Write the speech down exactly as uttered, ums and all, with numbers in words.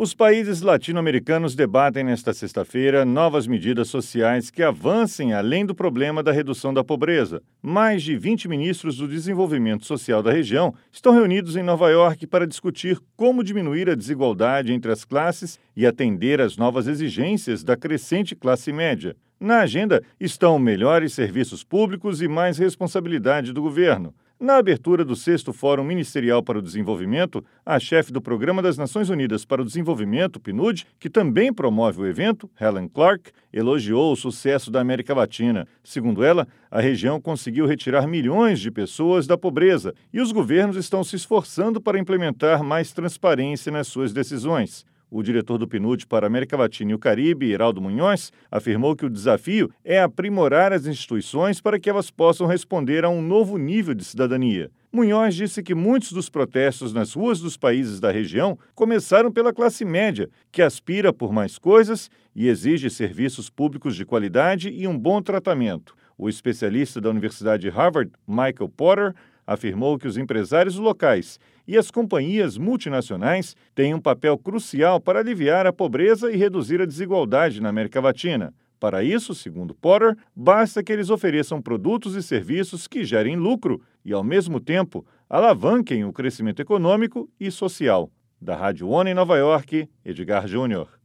Os países latino-americanos debatem nesta sexta-feira novas medidas sociais que avancem além do problema da redução da pobreza. Mais de vinte ministros do desenvolvimento social da região estão reunidos em Nova York para discutir como diminuir a desigualdade entre as classes e atender às novas exigências da crescente classe média. Na agenda estão melhores serviços públicos e mais responsabilidade do governo. Na abertura do sexto Fórum Ministerial para o Desenvolvimento, a chefe do Programa das Nações Unidas para o Desenvolvimento, P N U D, que também promove o evento, Helen Clark, elogiou o sucesso da América Latina. Segundo ela, a região conseguiu retirar milhões de pessoas da pobreza e os governos estão se esforçando para implementar mais transparência nas suas decisões. O diretor do P N U D para a América Latina e o Caribe, Heraldo Munhoz, afirmou que o desafio é aprimorar as instituições para que elas possam responder a um novo nível de cidadania. Munhoz disse que muitos dos protestos nas ruas dos países da região começaram pela classe média, que aspira por mais coisas e exige serviços públicos de qualidade e um bom tratamento. O especialista da Universidade de Harvard, Michael Porter, afirmou que os empresários locais e as companhias multinacionais têm um papel crucial para aliviar a pobreza e reduzir a desigualdade na América Latina. Para isso, segundo Porter, basta que eles ofereçam produtos e serviços que gerem lucro e, ao mesmo tempo, alavanquem o crescimento econômico e social. Da Rádio ONU em Nova York, Edgar Júnior.